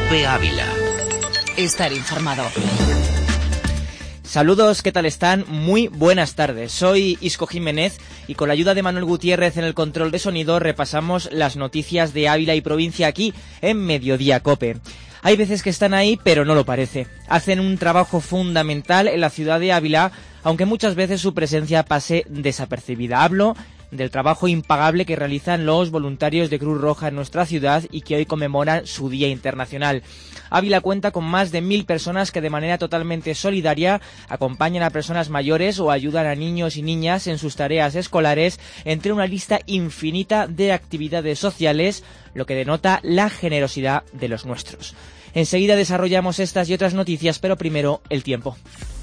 COPE Ávila. Estar informado. Saludos, ¿qué tal están? Muy buenas tardes. Soy Isco Jiménez y con la ayuda de Manuel Gutiérrez en el control de sonido repasamos las noticias de Ávila y provincia aquí en Mediodía COPE. Hay veces que están ahí, pero no lo parece. Hacen un trabajo fundamental en la ciudad de Ávila, aunque muchas veces su presencia pase desapercibida. Hablo del trabajo impagable que realizan los voluntarios de Cruz Roja en nuestra ciudad y que hoy conmemoran su Día Internacional. Ávila cuenta con más de 1000 personas que de manera totalmente solidaria acompañan a personas mayores o ayudan a niños y niñas en sus tareas escolares, entre una lista infinita de actividades sociales, lo que denota la generosidad de los nuestros. Enseguida desarrollamos estas y otras noticias, pero primero el tiempo.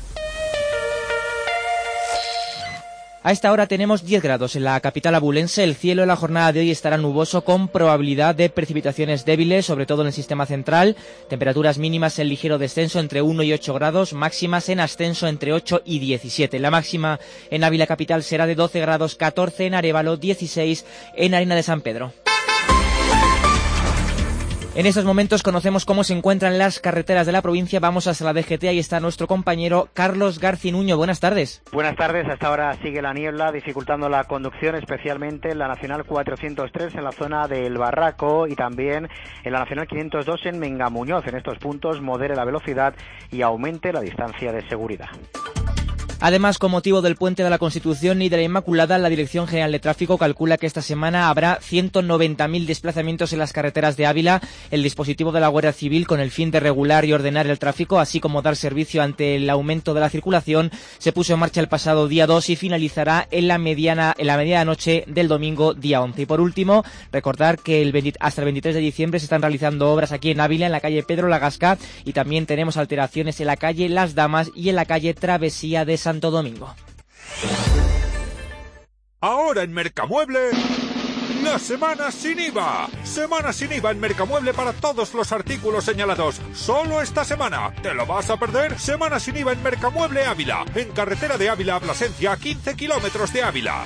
A esta hora tenemos 10 grados en la capital abulense. El cielo en la jornada de hoy estará nuboso con probabilidad de precipitaciones débiles, sobre todo en el sistema central. Temperaturas mínimas en ligero descenso entre 1 y 8 grados, máximas en ascenso entre 8 y 17. La máxima en Ávila capital será de 12 grados, 14 en Arévalo, 16 en Arena de San Pedro. En estos momentos conocemos cómo se encuentran las carreteras de la provincia. Vamos hasta la DGT, ahí está nuestro compañero Carlos Garcinuño. Buenas tardes. Buenas tardes, hasta ahora sigue la niebla dificultando la conducción, especialmente en la Nacional 403 en la zona del Barraco y también en la Nacional 502 en Mengamuñoz. En estos puntos modere la velocidad y aumente la distancia de seguridad. Además, con motivo del Puente de la Constitución y de la Inmaculada, la Dirección General de Tráfico calcula que esta semana habrá 190.000 desplazamientos en las carreteras de Ávila. El dispositivo de la Guardia Civil, con el fin de regular y ordenar el tráfico, así como dar servicio ante el aumento de la circulación, se puso en marcha el pasado día 2 y finalizará en la mediana noche del domingo día 11. Y por último, recordar que hasta el 23 de diciembre se están realizando obras aquí en Ávila, en la calle Pedro Lagasca, y también tenemos alteraciones en la calle Las Damas y en la calle Travesía de Santo Domingo. Ahora en Mercamueble, la semana sin IVA. Semana sin IVA en Mercamueble para todos los artículos señalados. Solo esta semana. ¿Te lo vas a perder? Semana sin IVA en Mercamueble Ávila. En carretera de Ávila a Plasencia, a 15 kilómetros de Ávila.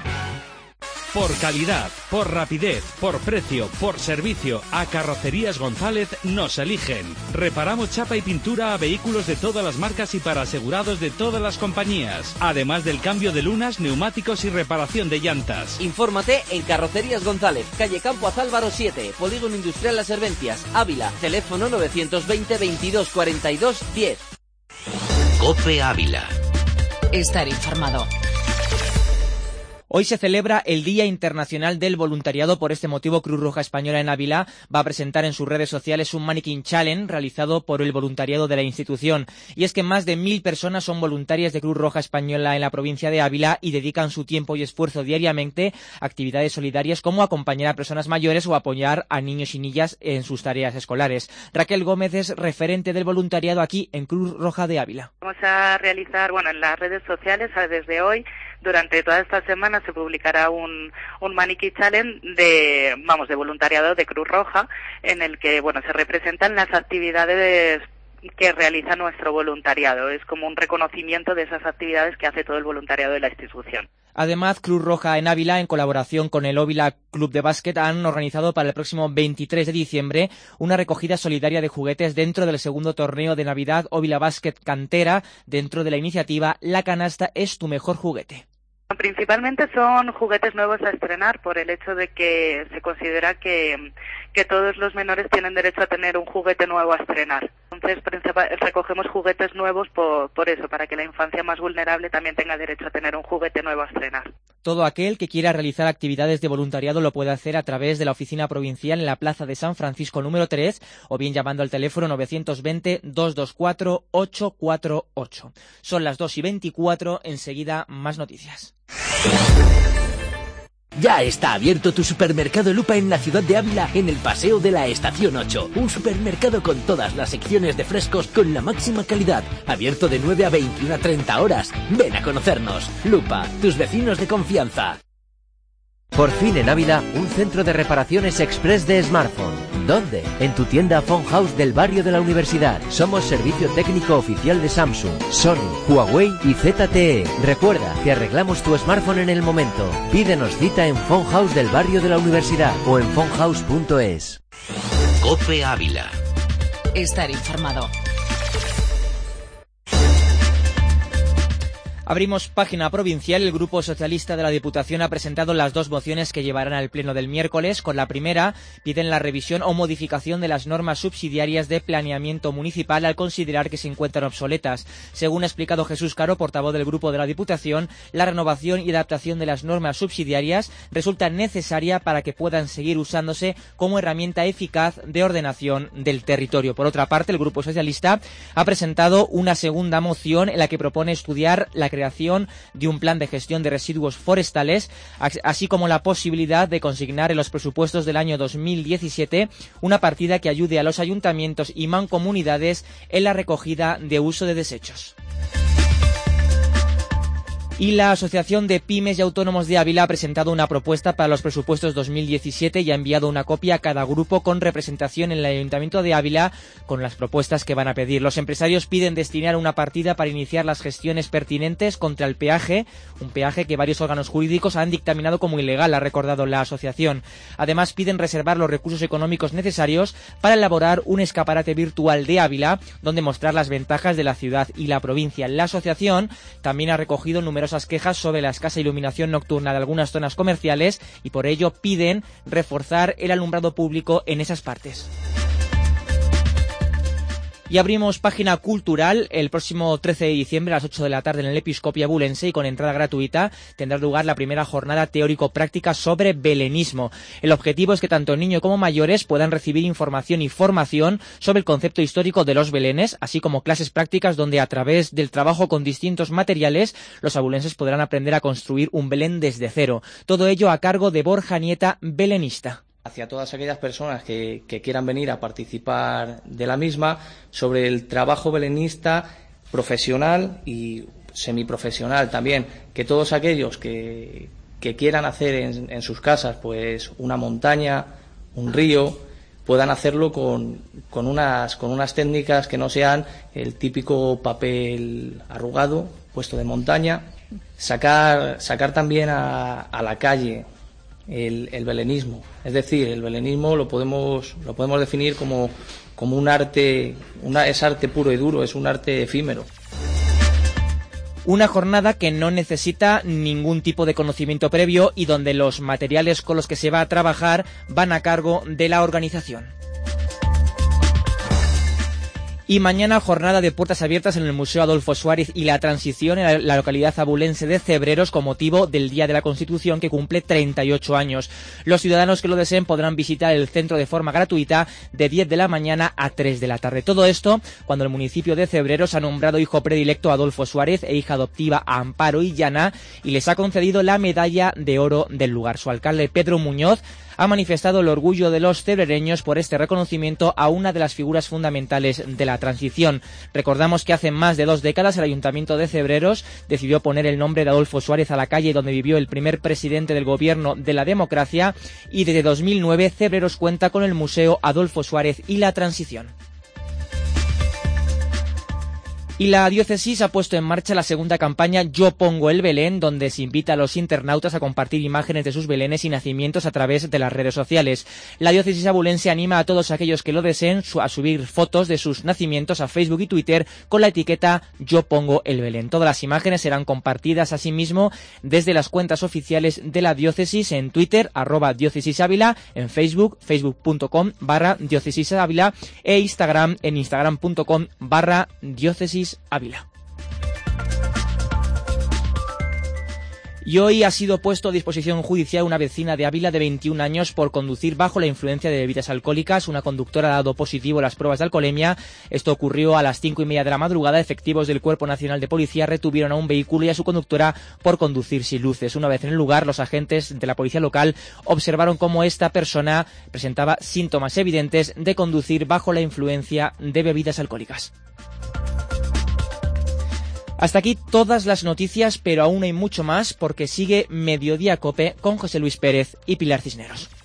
Por calidad, por rapidez, por precio, por servicio, a Carrocerías González nos eligen. Reparamos chapa y pintura a vehículos de todas las marcas y para asegurados de todas las compañías. Además del cambio de lunas, neumáticos y reparación de llantas. Infórmate en Carrocerías González, calle Campo Azálvaro 7, Polígono Industrial Las Servencias, Ávila. Teléfono 920 22 42 10. COPE Ávila. Estar informado. Hoy se celebra el Día Internacional del Voluntariado. Por este motivo, Cruz Roja Española en Ávila va a presentar en sus redes sociales un Mannequin Challenge realizado por el voluntariado de la institución. Y es que más de 1000 personas son voluntarias de Cruz Roja Española en la provincia de Ávila y dedican su tiempo y esfuerzo diariamente a actividades solidarias como acompañar a personas mayores o apoyar a niños y niñas en sus tareas escolares. Raquel Gómez es referente del voluntariado aquí en Cruz Roja de Ávila. Vamos a realizar, en las redes sociales desde hoy, durante toda esta semana se publicará un Mannequin Challenge de voluntariado de Cruz Roja, en el que se representan las actividades que realiza nuestro voluntariado. Es como un reconocimiento de esas actividades que hace todo el voluntariado de la institución. Además, Cruz Roja en Ávila, en colaboración con el Óvila Club de Básquet, han organizado para el próximo 23 de diciembre una recogida solidaria de juguetes dentro del segundo torneo de Navidad Óvila Básquet Cantera, dentro de la iniciativa La canasta es tu mejor juguete. Principalmente son juguetes nuevos a estrenar por el hecho de que se considera que todos los menores tienen derecho a tener un juguete nuevo a estrenar. Entonces recogemos juguetes nuevos por eso, para que la infancia más vulnerable también tenga derecho a tener un juguete nuevo a estrenar. Todo aquel que quiera realizar actividades de voluntariado lo puede hacer a través de la oficina provincial en la Plaza de San Francisco número 3 o bien llamando al teléfono 920 224 848. Son las 2:24, enseguida más noticias. Ya está abierto tu supermercado Lupa en la ciudad de Ávila, en el Paseo de la Estación 8. Un supermercado con todas las secciones de frescos con la máxima calidad. Abierto de 9 a 21 a 30 horas. Ven a conocernos. Lupa, tus vecinos de confianza. Por fin en Ávila, un centro de reparaciones express de smartphone. ¿Dónde? En tu tienda Phone House del barrio de la Universidad. Somos servicio técnico oficial de Samsung, Sony, Huawei y ZTE. Recuerda, te arreglamos tu smartphone en el momento. Pídenos cita en Phone House del barrio de la Universidad o en phonehouse.es. COPE Ávila. Estar informado. Abrimos página provincial. El Grupo Socialista de la Diputación ha presentado las dos mociones que llevarán al pleno del miércoles. Con la primera, piden la revisión o modificación de las normas subsidiarias de planeamiento municipal al considerar que se encuentran obsoletas. Según ha explicado Jesús Caro, portavoz del Grupo de la Diputación, la renovación y adaptación de las normas subsidiarias resulta necesaria para que puedan seguir usándose como herramienta eficaz de ordenación del territorio. Por otra parte, el Grupo Socialista ha presentado una segunda moción en la que propone estudiar la creación de un plan de gestión de residuos forestales, así como la posibilidad de consignar en los presupuestos del año 2017 una partida que ayude a los ayuntamientos y mancomunidades en la recogida de uso de desechos. Y la Asociación de Pymes y Autónomos de Ávila ha presentado una propuesta para los presupuestos 2017 y ha enviado una copia a cada grupo con representación en el Ayuntamiento de Ávila con las propuestas que van a pedir. Los empresarios piden destinar una partida para iniciar las gestiones pertinentes contra el peaje, un peaje que varios órganos jurídicos han dictaminado como ilegal, ha recordado la asociación. Además, piden reservar los recursos económicos necesarios para elaborar un escaparate virtual de Ávila, donde mostrar las ventajas de la ciudad y la provincia. La asociación también ha recogido numerosas quejas sobre la escasa iluminación nocturna de algunas zonas comerciales y por ello piden reforzar el alumbrado público en esas partes. Y abrimos página cultural. El próximo 13 de diciembre a las 8 de la tarde en el Episcopio Abulense y con entrada gratuita tendrá lugar la primera jornada teórico-práctica sobre belenismo. El objetivo es que tanto niños como mayores puedan recibir información y formación sobre el concepto histórico de los belenes, así como clases prácticas donde a través del trabajo con distintos materiales los abulenses podrán aprender a construir un belén desde cero. Todo ello a cargo de Borja Nieta, belenista. Hacia todas aquellas personas que quieran venir a participar de la misma, sobre el trabajo belenista profesional y semiprofesional también, que todos aquellos que quieran hacer en sus casas pues una montaña, un río, puedan hacerlo con unas técnicas que no sean el típico papel arrugado puesto de montaña, sacar también a la calle el belenismo. Es decir, el belenismo lo podemos definir como un arte, es arte puro y duro, es un arte efímero. Una jornada que no necesita ningún tipo de conocimiento previo y donde los materiales con los que se va a trabajar van a cargo de la organización. Y mañana jornada de puertas abiertas en el Museo Adolfo Suárez y la Transición en la localidad abulense de Cebreros con motivo del Día de la Constitución que cumple 38 años. Los ciudadanos que lo deseen podrán visitar el centro de forma gratuita de 10 de la mañana a 3 de la tarde. Todo esto cuando el municipio de Cebreros ha nombrado hijo predilecto a Adolfo Suárez e hija adoptiva a Amparo Illana y les ha concedido la medalla de oro del lugar. Su alcalde Pedro Muñoz ha manifestado el orgullo de los cebrereños por este reconocimiento a una de las figuras fundamentales de la transición. Recordamos que hace más de 2 décadas el Ayuntamiento de Cebreros decidió poner el nombre de Adolfo Suárez a la calle donde vivió el primer presidente del gobierno de la democracia y desde 2009 Cebreros cuenta con el Museo Adolfo Suárez y la Transición. Y la diócesis ha puesto en marcha la segunda campaña Yo pongo el Belén, donde se invita a los internautas a compartir imágenes de sus belenes y nacimientos a través de las redes sociales. La diócesis abulense anima a todos aquellos que lo deseen a subir fotos de sus nacimientos a Facebook y Twitter con la etiqueta Yo pongo el Belén. Todas las imágenes serán compartidas asimismo desde las cuentas oficiales de la diócesis en Twitter, @diócesisávila, en Facebook, facebook.com/diócesisávila e Instagram en instagram.com/diócesis Ávila. Y hoy ha sido puesto a disposición judicial una vecina de Ávila de 21 años por conducir bajo la influencia de bebidas alcohólicas. Una conductora ha dado positivo las pruebas de alcoholemia. Esto ocurrió a las 5:30 de la madrugada. Efectivos del Cuerpo Nacional de Policía retuvieron a un vehículo y a su conductora por conducir sin luces. Una vez en el lugar, los agentes de la policía local observaron cómo esta persona presentaba síntomas evidentes de conducir bajo la influencia de bebidas alcohólicas. Hasta aquí todas las noticias, pero aún hay mucho más porque sigue Mediodía Cope con José Luis Pérez y Pilar Cisneros.